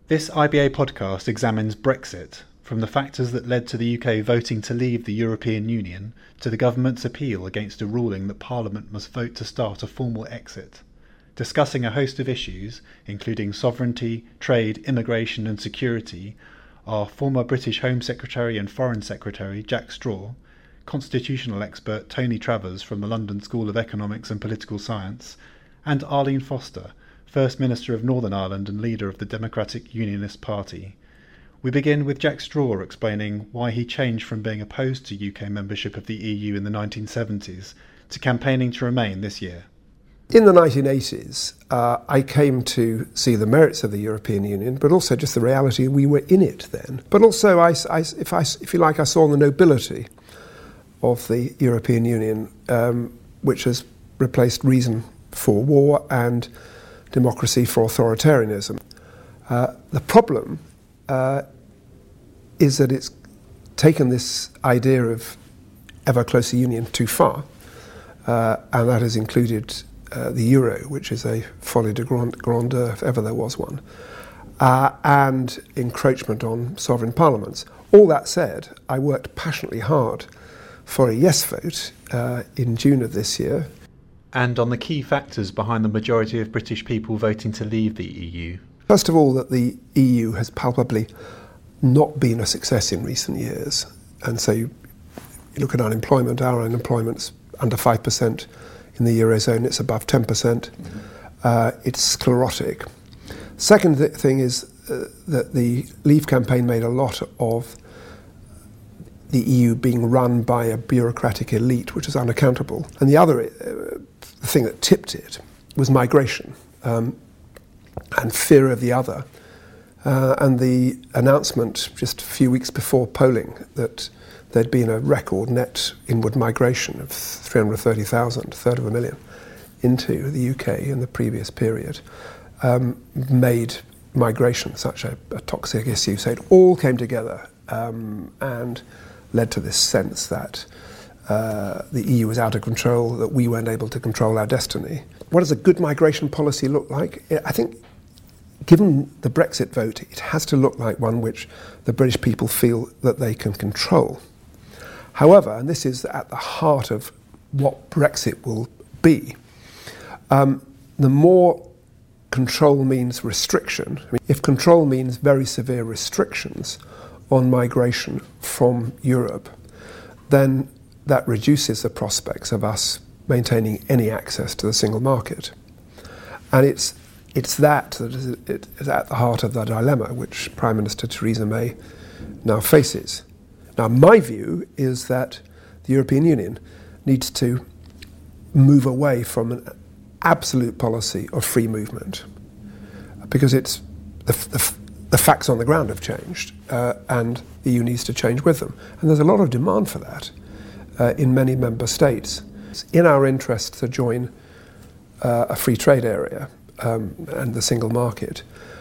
This IBA podcast examines Brexit, from the factors that led to the UK voting to leave the European Union to the government's appeal against a ruling that Parliament must vote to start a formal exit, discussing a host of issues, including sovereignty, trade, immigration and security, are former British Home Secretary and Foreign Secretary Jack Straw, constitutional expert Tony Travers from the London School of Economics and Political Science, and Arlene Foster, First Minister of Northern Ireland and leader of the Democratic Unionist Party. We begin with Jack Straw explaining why he changed from being opposed to UK membership of the EU in the 1970s to campaigning to remain this year. In the 1980s, I came to see the merits of the European Union, but also just the reality we were in it then. But also, if you like, I saw the nobility of the European Union, which has replaced reason for war and democracy for authoritarianism. The problem is that it's taken this idea of ever closer union too far, and that has included the euro, which is a folie de grandeur if ever there was one, and encroachment on sovereign parliaments. All that said, I worked passionately hard for a yes vote in June of this year. And on the key factors behind the majority of British people voting to leave the EU. First of all, that the EU has palpably not been a success in recent years. And so you look at unemployment, our unemployment's under 5%. In the Eurozone, it's above 10%. It's sclerotic. Second thing is that the Leave campaign made a lot of the EU being run by a bureaucratic elite, which is unaccountable. And the other thing that tipped it was migration and fear of the other. And the announcement just a few weeks before polling that there'd been a record net inward migration of 330,000, a third of a million, into the UK in the previous period, made migration such a toxic issue. So it all came together and led to this sense that the EU was out of control, that we weren't able to control our destiny. What does a good migration policy look like? I think, given the Brexit vote, it has to look like one which the British people feel that they can control. However, and this is at the heart of what Brexit will be, the more control means restriction. I mean, if control means very severe restrictions on migration from Europe, then that reduces the prospects of us maintaining any access to the single market. And it's that is at the heart of the dilemma which Prime Minister Theresa May now faces. Now, my view is that the European Union needs to move away from an absolute policy of free movement, because it's the facts on the ground have changed, and the EU needs to change with them. And there's a lot of demand for that in many member states. It's in our interest to join a free trade area and the single market.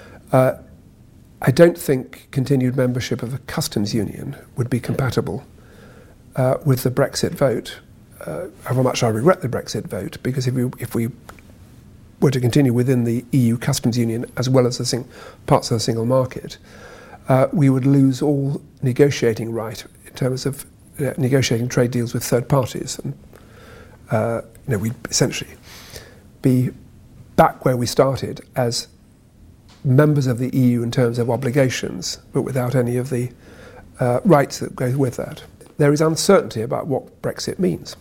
I don't think continued membership of the customs union would be compatible with the Brexit vote, however much I regret the Brexit vote, because if we were to continue within the EU customs union as well as the parts of the single market, we would lose all negotiating right in terms of negotiating trade deals with third parties. And we'd essentially be back where we started as members of the EU in terms of obligations, but without any of the rights that go with that. There is uncertainty about what Brexit means.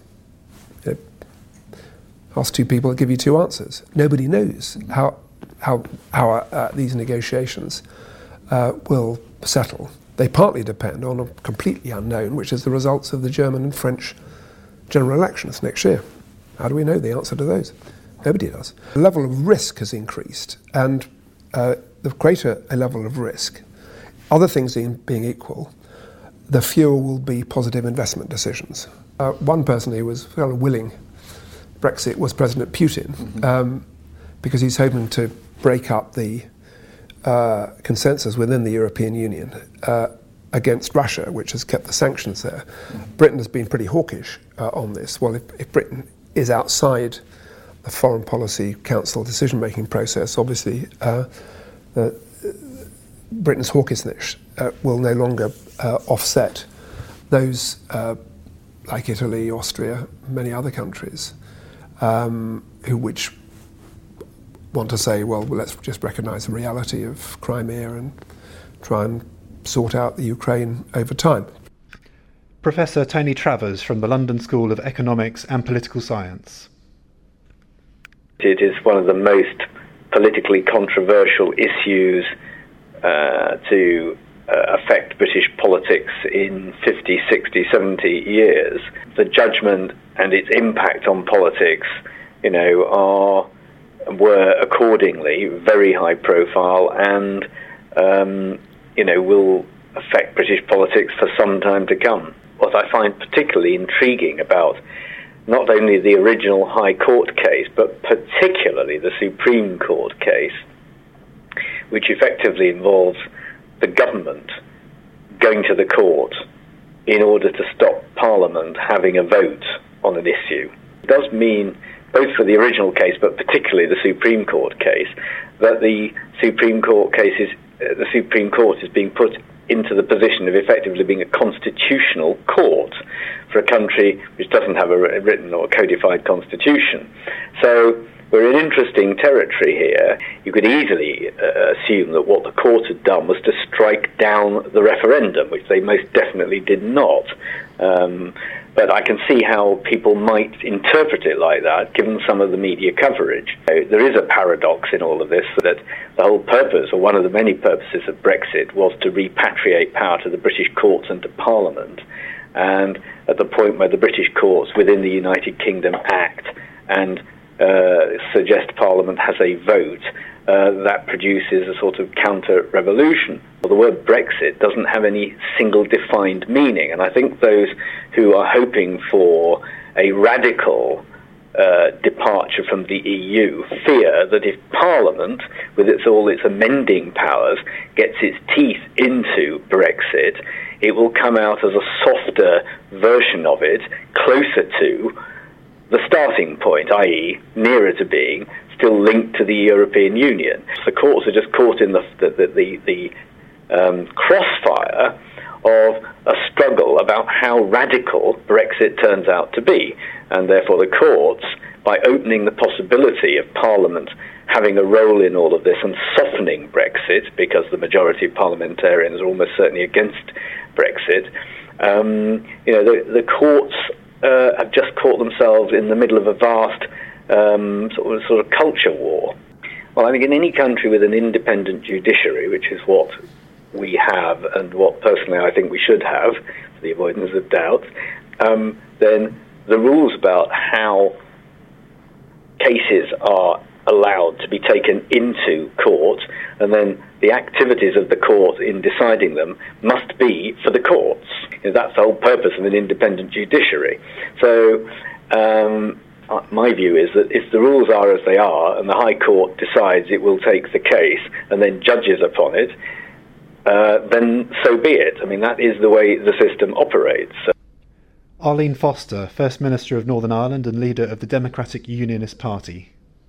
Ask two people, I'll give you two answers. Nobody knows how these negotiations will settle. They partly depend on a completely unknown, which is the results of the German and French general elections next year. How do we know the answer to those? Nobody does. The level of risk has increased, and the greater a level of risk, other things being equal, the fewer will be positive investment decisions. One person who was kind of willing Brexit was President Putin, because he's hoping to break up the consensus within the European Union against Russia, which has kept the sanctions there. Britain has been pretty hawkish on this. Well, if Britain is outside the Foreign Policy Council decision-making process, obviously Britain's hawkishness will no longer offset those, like Italy, Austria, many other countries, which want to say, well, let's just recognise the reality of Crimea and try and sort out the Ukraine over time. Professor Tony Travers from the London School of Economics and Political Science. It is one of the most politically controversial issues to affect British politics in 50, 60, 70 years. The judgment and its impact on politics, were accordingly very high profile and, will affect British politics for some time to come. What I find particularly intriguing about not only the original High Court case, but particularly the Supreme Court case, which effectively involves the government going to the court in order to stop Parliament having a vote on an issue. It does mean, both for the original case, but particularly the Supreme Court case, that the Supreme Court is being put into the position of effectively being a constitutional court for a country which doesn't have a written or codified constitution. So we're in interesting territory here. You could easily assume that what the court had done was to strike down the referendum, which they most definitely did not. But I can see how people might interpret it like that, given some of the media coverage. There is a paradox in all of this, that the whole purpose, or one of the many purposes of Brexit, was to repatriate power to the British courts and to Parliament. And at the point where the British courts within the United Kingdom act and suggest Parliament has a vote, that produces a sort of counter-revolution. Well, the word Brexit doesn't have any single defined meaning, and I think those who are hoping for a radical departure from the EU fear that if Parliament, with all its amending powers, gets its teeth into Brexit, it will come out as a softer version of it, closer to the starting point, i.e. nearer to being still linked to the European Union. The courts are just caught in the crossfire of a struggle about how radical Brexit turns out to be, and therefore the courts, by opening the possibility of Parliament having a role in all of this and softening Brexit, because the majority of parliamentarians are almost certainly against Brexit, the courts have just caught themselves in the middle of a vast sort of culture war. Well, I think in any country with an independent judiciary, which is what we have and what personally I think we should have, for the avoidance of doubt, then the rules about how cases are allowed to be taken into court and then the activities of the court in deciding them must be for the courts. That's the whole purpose of an independent judiciary. So my view is that if the rules are as they are and the High Court decides it will take the case and then judges upon it, then so be it. I mean, that is the way the system operates. Arlene Foster, First Minister of Northern Ireland and leader of the Democratic Unionist Party.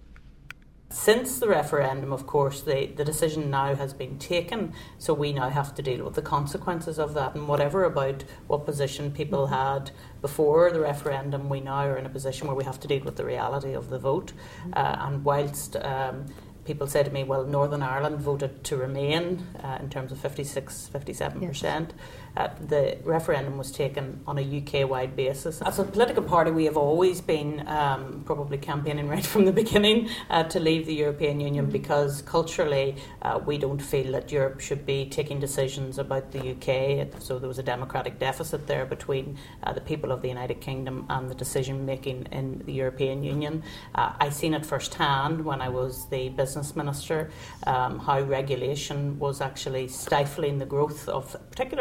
Since the referendum, of course, the decision now has been taken, so we now have to deal with the consequences of that. And whatever about what position people had before the referendum, we now are in a position where we have to deal with the reality of the vote. And whilst people say to me, well, Northern Ireland voted to remain in terms of 56, 57%. Yes. The referendum was taken on a UK-wide basis. As a political party, we have always been probably campaigning right from the beginning to leave the European Union because culturally we don't feel that Europe should be taking decisions about the UK. So there was a democratic deficit there between the people of the United Kingdom and the decision-making in the European Union. I seen it firsthand when I was the business minister, how regulation was actually stifling the growth of particularly small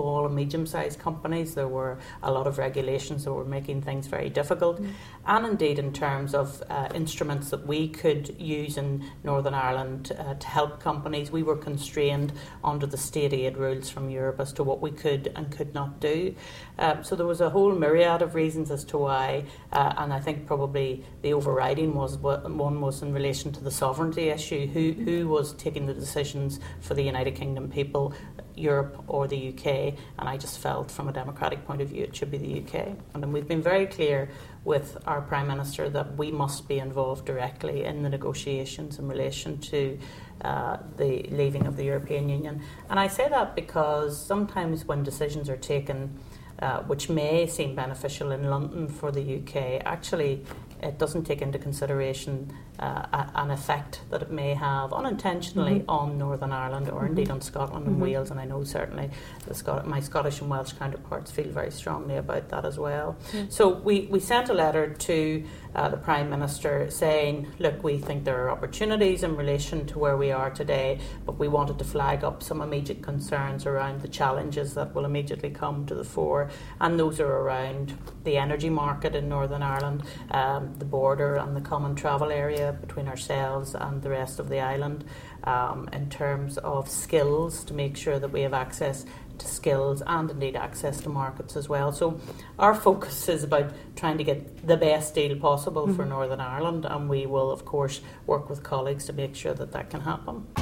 small and medium-sized companies. There were a lot of regulations that were making things very difficult. And indeed in terms of instruments that we could use in Northern Ireland to help companies, we were constrained under the state aid rules from Europe as to what we could and could not do. So there was a whole myriad of reasons as to why, and I think probably the overriding one was in relation to the sovereignty issue. Who was taking the decisions for the United Kingdom people, Europe or the UK? And I just felt from a democratic point of view it should be the UK. And then we've been very clear with our Prime Minister that we must be involved directly in the negotiations in relation to the leaving of the European Union. And I say that because sometimes when decisions are taken which may seem beneficial in London for the UK, actually it doesn't take into consideration an effect that it may have unintentionally on Northern Ireland or indeed on Scotland and Wales, and I know certainly my Scottish and Welsh counterparts feel very strongly about that as well. So we sent a letter to the Prime Minister saying, look, we think there are opportunities in relation to where we are today, but we wanted to flag up some immediate concerns around the challenges that will immediately come to the fore, and those are around the energy market in Northern Ireland, the border and the common travel area between ourselves and the rest of the island, in terms of skills, to make sure that we have access to skills and indeed access to markets as well. So our focus is about trying to get the best deal possible for Northern Ireland, and we will of course work with colleagues to make sure that that can happen.